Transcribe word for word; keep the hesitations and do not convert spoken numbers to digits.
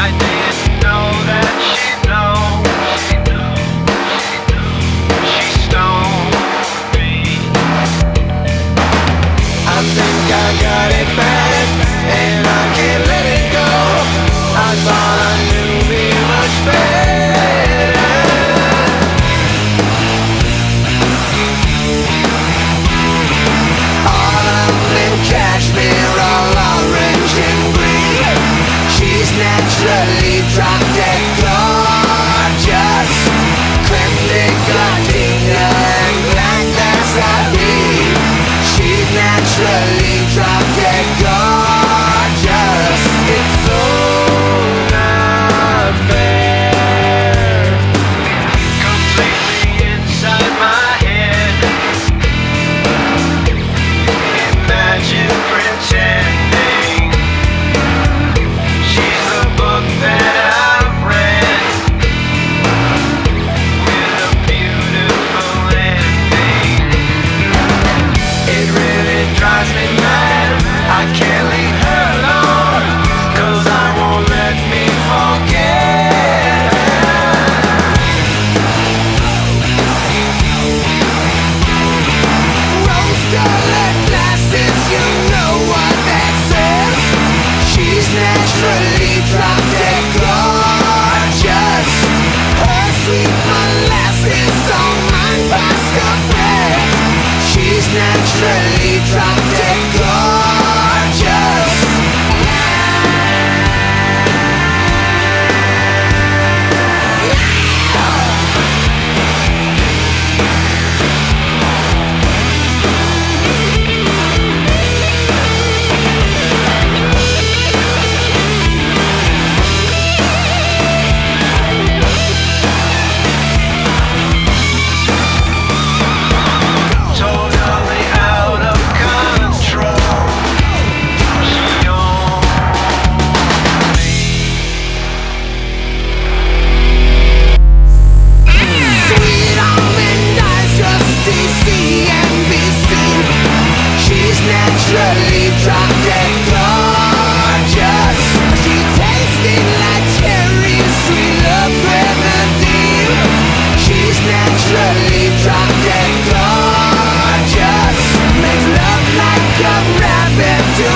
I didn't know that she'd know. She stoned me. I think I got it bad, and I can't let it go. I thought I knew me much better. Autumn and cashmere, all orange and green. She's naturally drop dead gorgeous. Cryptic Latina and black as I be. She's naturally drop dead gorgeous. It's so not fair. Completely inside my head. Imagine pretending she's the book that I've read, with a beautiful ending. It really drives me mad. I can't leave her alone, 'cause I won't let me forget. Rose-colored glasses, you know what that says. She's naturally drop dead gorgeous. Her sweet molasses don't mind Basque bread. She's naturally drop dead gorgeous. Totally out of control. She owns me. Sweet almond eyes, just T C N B C. She's naturally drop dead gorgeous. She tasted like cherries, sweet love grenadine. She's naturally drop dead gorgeous. Makes love like a rabbit to